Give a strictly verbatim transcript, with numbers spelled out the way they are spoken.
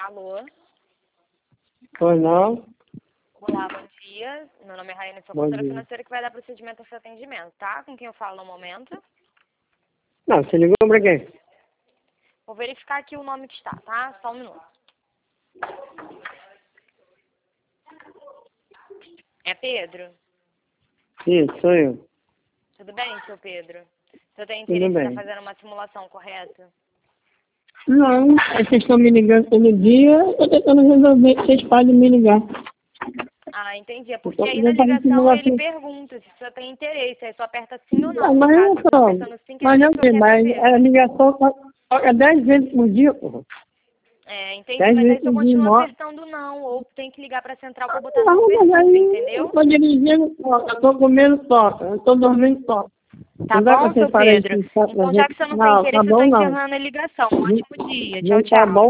Alô? Pois não? Olá, bom dia. Meu nome é Raiane, sou Bom consultora dia. financeira que vai dar procedimento ao seu atendimento, tá? Com quem eu falo no momento? Não, você ligou pra quem? Vou verificar aqui o nome que está, tá? Só um minuto. É Pedro? Isso, sou eu. Tudo bem, seu Pedro? Você tem Tudo interesse em bem. estar fazendo uma simulação, correto? Não, é vocês estão me ligando todo dia, eu tô tentando resolver, vocês podem me ligar. Ah, entendi. É Eu porque tô aí na tentando ligação ele simulação. pergunta se você tem interesse, aí só aperta sim ou Não, não. No mas caso, eu você só, apertando sim, quer mas dizer não que tem você quer mais, atender. a ligação toca dez vezes por dia, porra. É, entendi, Dez mas aí vezes você por dia, continua mó. apertando não, ou tem que ligar pra central pra botar não Não, mas perturba, aí eu entendeu? tô dirigindo, toca, eu tô comendo, toca, eu tô dormindo, toca. Tá Não dá pra bom, você seu falar Pedro? isso, tá? Então, já que você não tem Não, tá interesse, eu tô bom não. encerrando a ligação. Um ótimo dia. Tchau, Não tá tchau. bom.